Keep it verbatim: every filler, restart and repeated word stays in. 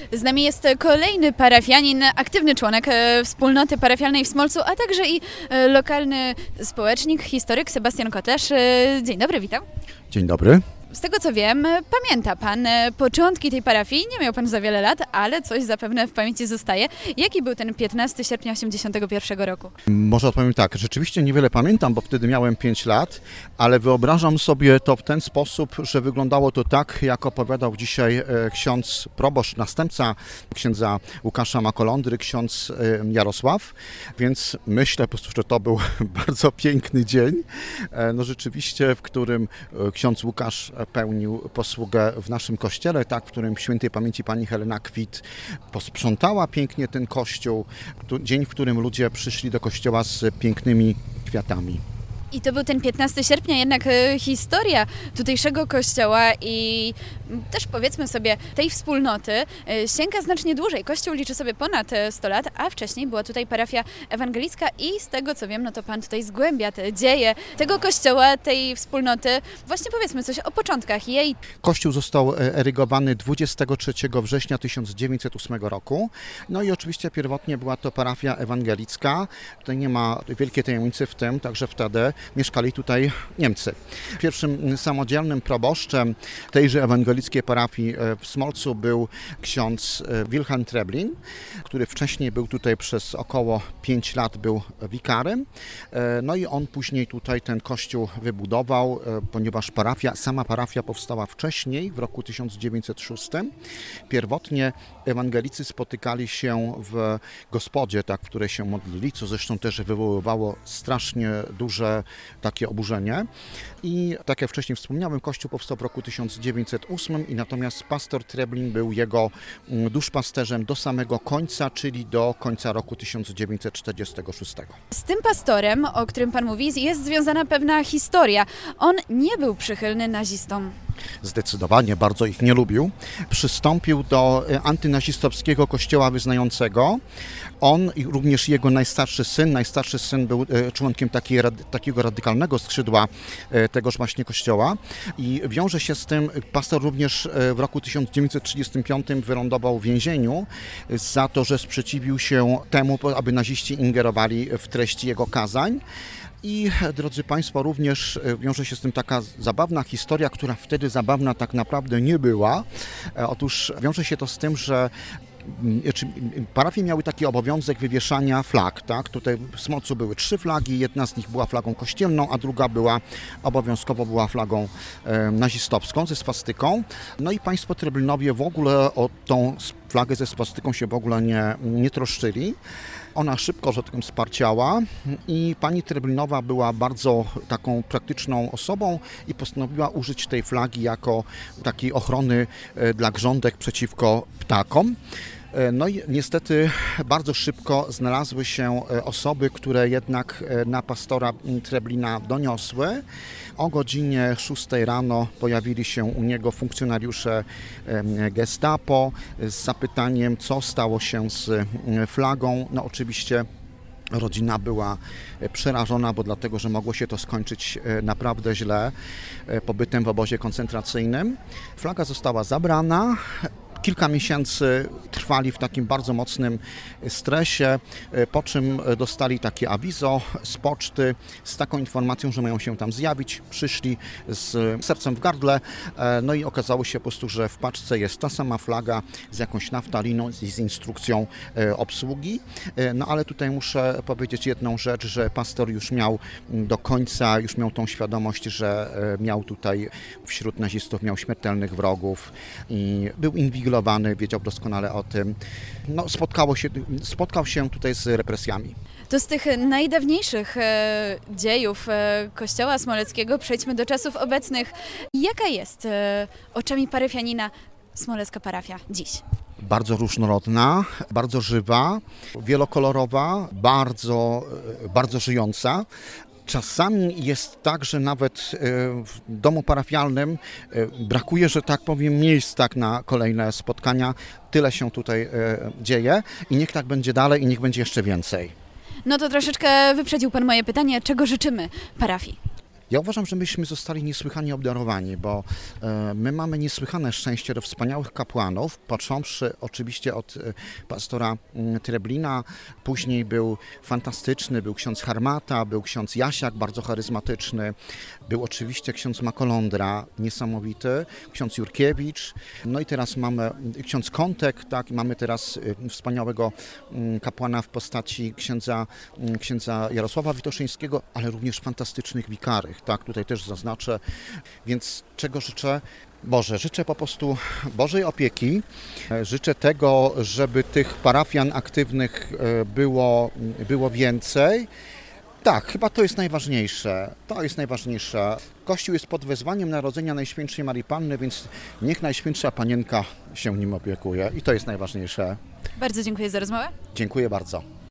Z nami jest kolejny parafianin, aktywny członek wspólnoty parafialnej w Smolcu, a także i lokalny społecznik, historyk Sebastian Kotlarz. Dzień dobry, witam. Dzień dobry. Z tego co wiem, pamięta Pan początki tej parafii, nie miał Pan za wiele lat, ale coś zapewne w pamięci zostaje. Jaki był ten piętnastego sierpnia osiemdziesiątego pierwszego roku? Może odpowiem tak, rzeczywiście niewiele pamiętam, bo wtedy miałem pięć lat, ale wyobrażam sobie to w ten sposób, że wyglądało to tak, jak opowiadał dzisiaj ksiądz proboszcz, następca księdza Łukasza Makolądry, ksiądz Jarosław, więc myślę po prostu, że to był bardzo piękny dzień, no rzeczywiście, w którym ksiądz Łukasz pełnił posługę w naszym kościele, tak, w którym świętej pamięci pani Helena Kwit posprzątała pięknie ten kościół. Dzień, w którym ludzie przyszli do kościoła z pięknymi kwiatami. I to był ten piętnastego sierpnia, jednak historia tutejszego kościoła i też powiedzmy sobie tej wspólnoty sięga znacznie dłużej. Kościół liczy sobie ponad sto lat, a wcześniej była tutaj parafia ewangelicka i z tego co wiem, no to Pan tutaj zgłębia te dzieje tego kościoła, tej wspólnoty. Właśnie powiedzmy coś o początkach jej. Kościół został erygowany dwudziestego trzeciego września tysiąc dziewięćset ósmego roku. No i oczywiście pierwotnie była to parafia ewangelicka. Tutaj nie ma wielkiej tajemnicy w tym, także wtedy mieszkali tutaj Niemcy. Pierwszym samodzielnym proboszczem tejże ewangelickiej parafii w Smolcu był ksiądz Wilhelm Treblin, który wcześniej był tutaj przez około pięć lat, był wikarym. No i on później tutaj ten kościół wybudował, ponieważ parafia, sama parafia powstała wcześniej, w roku tysiąc dziewięćset szóstym. Pierwotnie ewangelicy spotykali się w gospodzie, tak, w której się modlili, co zresztą też wywoływało strasznie duże takie oburzenie. I tak jak wcześniej wspomniałem, kościół powstał w roku tysiąc dziewięćset ósmym i natomiast pastor Treblin był jego duszpasterzem do samego końca, czyli do końca roku tysiąc dziewięćset czterdziestego szóstego. Z tym pastorem, o którym Pan mówi, jest związana pewna historia. On nie był przychylny nazistom. Zdecydowanie bardzo ich nie lubił. Przystąpił do antynazistowskiego kościoła wyznającego. On i również jego najstarszy syn, najstarszy syn był członkiem takiej, takiego radykalnego skrzydła tegoż właśnie kościoła i wiąże się z tym, pastor również w roku tysiąc dziewięćset trzydziestym piątym wylądował w więzieniu za to, że sprzeciwił się temu, aby naziści ingerowali w treści jego kazań. I drodzy Państwo, również wiąże się z tym taka zabawna historia, która wtedy zabawna tak naprawdę nie była. Otóż wiąże się to z tym, że parafie miały taki obowiązek wywieszania flag, tak? Tutaj w Smolcu były trzy flagi, jedna z nich była flagą kościelną, a druga była obowiązkowo była flagą e, nazistowską ze swastyką. No i państwo Treblinowie w ogóle o tą flagę ze swastyką się w ogóle nie, nie troszczyli. Ona szybko, że tak powiem, sparciała i pani Treblinowa była bardzo taką praktyczną osobą i postanowiła użyć tej flagi jako takiej ochrony dla grządek przeciwko ptakom. No i niestety bardzo szybko znalazły się osoby, które jednak na pastora Treblina doniosły. O godzinie szóstej rano pojawili się u niego funkcjonariusze Gestapo z zapytaniem, co stało się z flagą. No oczywiście rodzina była przerażona, bo dlatego, że mogło się to skończyć naprawdę źle pobytem w obozie koncentracyjnym. Flaga została zabrana. Kilka miesięcy trwali w takim bardzo mocnym stresie, po czym dostali takie awizo z poczty z taką informacją, że mają się tam zjawić. Przyszli z sercem w gardle, no i okazało się po prostu, że w paczce jest ta sama flaga z jakąś naftaliną i z instrukcją obsługi. No ale tutaj muszę powiedzieć jedną rzecz, że pastor już miał do końca, już miał tą świadomość, że miał tutaj wśród nazistów, miał śmiertelnych wrogów i był inwigilowany. Wiedział doskonale o tym. No, spotkało się, spotkał się tutaj z represjami. To z tych najdawniejszych e, dziejów e, Kościoła Smoleckiego przejdźmy do czasów obecnych. Jaka jest e, oczami parafianina smolecka parafia dziś? Bardzo różnorodna, bardzo żywa, wielokolorowa, bardzo, bardzo żyjąca. Czasami jest tak, że nawet w domu parafialnym brakuje, że tak powiem, miejsc tak na kolejne spotkania. Tyle się tutaj dzieje i niech tak będzie dalej i niech będzie jeszcze więcej. No to troszeczkę wyprzedził Pan moje pytanie, czego życzymy parafii? Ja uważam, że myśmy zostali niesłychanie obdarowani, bo e, my mamy niesłychane szczęście do wspaniałych kapłanów, począwszy oczywiście od e, pastora m, Treblina, później był fantastyczny, był ksiądz Harmata, był ksiądz Jasiak, bardzo charyzmatyczny, był oczywiście ksiądz Makolądra, niesamowity, ksiądz Jurkiewicz, no i teraz mamy ksiądz Kątek, tak, i mamy teraz e, wspaniałego m, kapłana w postaci księdza, m, księdza Jarosława Witoszyńskiego, ale również fantastycznych wikarych, tak, tutaj też zaznaczę, więc czego życzę? Boże, życzę po prostu Bożej opieki, życzę tego, żeby tych parafian aktywnych było, było więcej. Tak, chyba to jest najważniejsze, to jest najważniejsze. Kościół jest pod wezwaniem Narodzenia Najświętszej Marii Panny, więc niech Najświętsza Panienka się nim opiekuje i to jest najważniejsze. Bardzo dziękuję za rozmowę. Dziękuję bardzo.